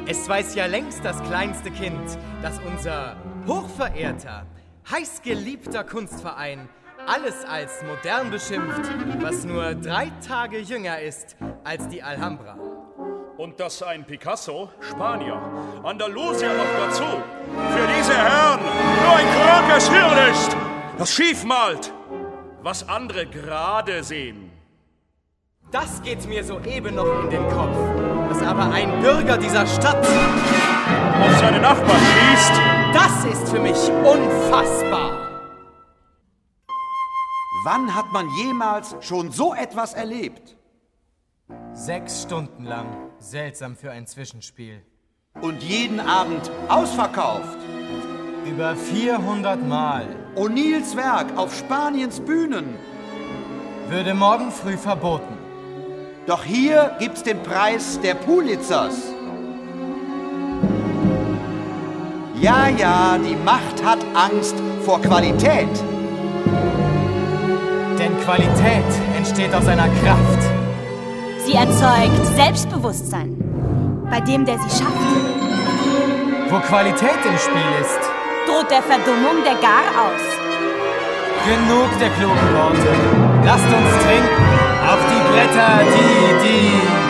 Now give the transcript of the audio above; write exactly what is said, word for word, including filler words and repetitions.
Es weiß ja längst das kleinste Kind, dass unser hochverehrter, heißgeliebter Kunstverein alles als modern beschimpft, was nur drei Tage jünger ist als die Alhambra. Und dass ein Picasso, Spanier, Andalusier noch dazu, für diese Herren nur ein krankes Hirn ist, das schief malt, was andere gerade sehen. Das geht mir soeben noch in den Kopf, dass aber ein Bürger dieser Stadt auf seine Nachbarn schießt. Das ist für mich unfassbar. Wann hat man jemals schon so etwas erlebt? Sechs Stunden lang. Seltsam für ein Zwischenspiel. Und jeden Abend ausverkauft. Über vierhundert Mal. O'Neills Werk auf Spaniens Bühnen. Würde morgen früh verboten. Doch hier gibt's den Preis der Pulitzers. Ja, ja, die Macht hat Angst vor Qualität. Denn Qualität entsteht aus einer Kraft. Sie erzeugt Selbstbewusstsein bei dem, der sie schafft. Wo Qualität im Spiel ist, droht der Verdummung der Gar aus. Genug der klugen Worte. Lasst uns trinken auf die Bretter, die, die...